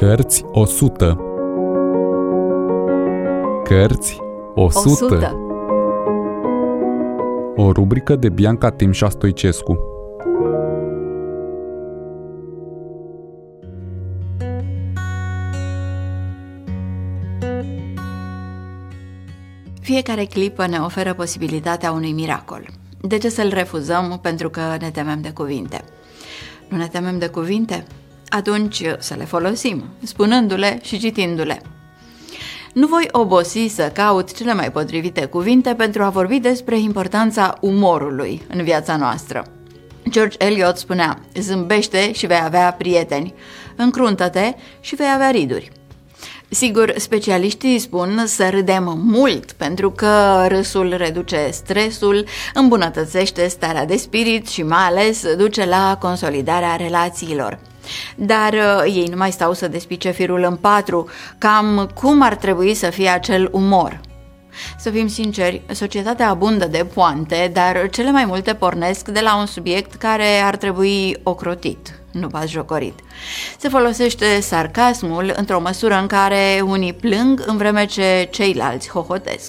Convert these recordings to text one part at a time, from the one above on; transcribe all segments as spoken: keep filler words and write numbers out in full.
Cărți o sută. Cărți o sută. O rubrică de Bianca Timșa Stoicescu. Fiecare clipă ne oferă posibilitatea unui miracol. De ce să-l refuzăm pentru că ne temem de cuvinte? Nu ne temem de cuvinte? Atunci să le folosim, spunându-le și citindu-le. Nu voi obosi să caut cele mai potrivite cuvinte pentru a vorbi despre importanța umorului în viața noastră. George Eliot spunea: zâmbește și vei avea prieteni, încruntă-te și vei avea riduri. Sigur, specialiștii spun să râdem mult, pentru că râsul reduce stresul, îmbunătățește starea de spirit și mai ales duce la consolidarea relațiilor. Dar uh, ei nu mai stau să despice firul în patru, cam cum ar trebui să fie acel umor. Să fim sinceri, societatea abundă de poante, dar cele mai multe pornesc de la un subiect care ar trebui ocrotit, nu batjocorit. Se folosește sarcasmul într-o măsură în care unii plâng în vreme ce ceilalți hohotesc.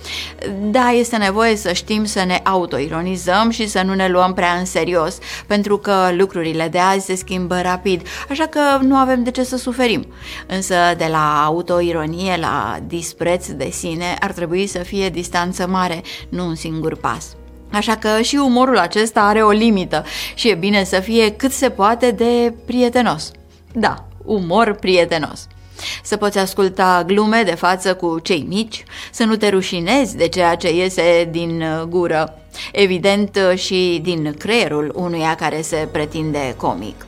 Da, este nevoie să știm să ne autoironizăm și să nu ne luăm prea în serios, pentru că lucrurile de azi se schimbă rapid, așa că nu avem de ce să suferim. Însă de la autoironie la dispreț de sine ar trebui să fie distanță mare, nu un singur pas. Așa că și umorul acesta are o limită și e bine să fie cât se poate de prietenos. Da, umor prietenos. Să poți asculta glume de față cu cei mici, să nu te rușinezi de ceea ce iese din gură, evident și din creierul unuia care se pretinde comic.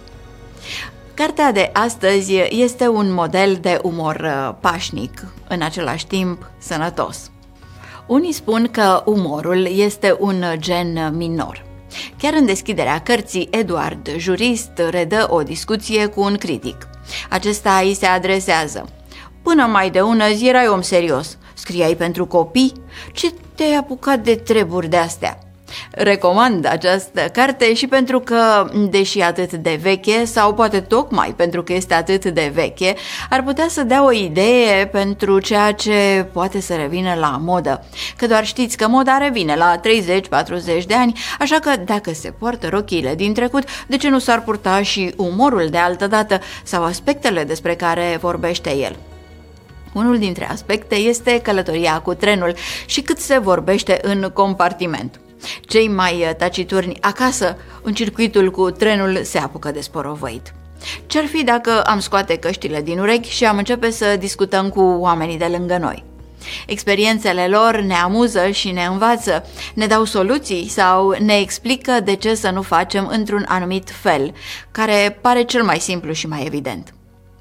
Cartea de astăzi este un model de umor pașnic, în același timp sănătos. Unii spun că umorul este un gen minor. Chiar în deschiderea cărții, Eduard, jurist, redă o discuție cu un critic. Acesta îi se adresează: până mai de ună zi erai om serios, scriai pentru copii? Ce te-ai apucat de treburi de-astea? Recomand această carte și pentru că, deși atât de veche, sau poate tocmai pentru că este atât de veche, ar putea să dea o idee pentru ceea ce poate să revină la modă. Că doar știți că moda revine la treizeci patruzeci de ani, așa că dacă se poartă rochiile din trecut, de ce nu s-ar purta și umorul de altădată sau aspectele despre care vorbește el? Unul dintre aspecte este călătoria cu trenul și cât se vorbește în compartiment. Cei mai taciturni acasă, în circuitul cu trenul, se apucă de sporovăit. Ce-ar fi dacă am scoate căștile din urechi și am începe să discutăm cu oamenii de lângă noi? Experiențele lor ne amuză și ne învață, ne dau soluții sau ne explică de ce să nu facem într-un anumit fel, care pare cel mai simplu și mai evident.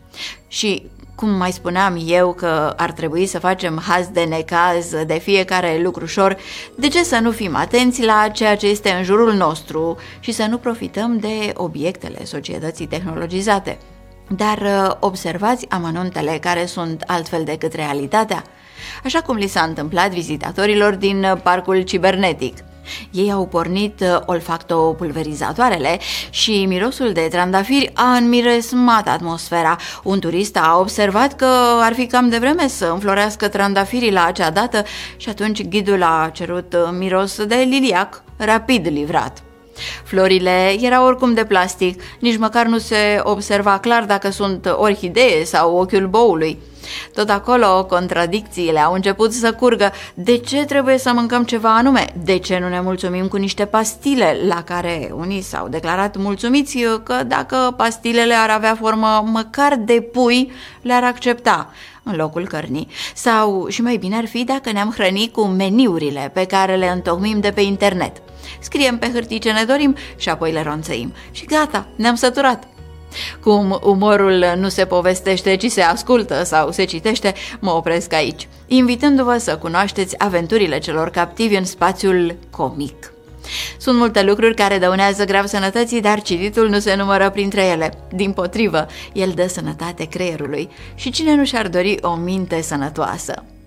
Și cum mai spuneam eu că ar trebui să facem haz de necaz de fiecare lucrușor, de ce să nu fim atenți la ceea ce este în jurul nostru și să nu profităm de obiectele societății tehnologizate? Dar observați amănuntele care sunt altfel decât realitatea, așa cum li s-a întâmplat vizitatorilor din parcul cibernetic. Ei au pornit olfactopulverizatoarele și mirosul de trandafiri a înmiresmat atmosfera. Un turist a observat că ar fi cam devreme să înflorească trandafirii la acea dată și atunci ghidul a cerut miros de liliac, rapid livrat. Florile erau oricum de plastic, nici măcar nu se observa clar dacă sunt orhidee sau ochiul boului. Tot acolo contradicțiile au început să curgă. De ce trebuie să mâncăm ceva anume? De ce nu ne mulțumim cu niște pastile, la care unii s-au declarat mulțumiți că dacă pastilele ar avea formă măcar de pui, le-ar accepta în locul cărnii? Sau, și mai bine ar fi dacă ne-am hrănit cu meniurile pe care le întocmim de pe internet. Scriem pe hârtii ce ne dorim și apoi le ronțăim. Și gata, ne-am săturat. Cum umorul nu se povestește, ci se ascultă sau se citește, mă opresc aici, invitându-vă să cunoașteți aventurile celor captivi în spațiul comic. Sunt multe lucruri care dăunează grav sănătății, dar cititul nu se numără printre ele. Dimpotrivă, el dă sănătate creierului și cine nu și-ar dori o minte sănătoasă?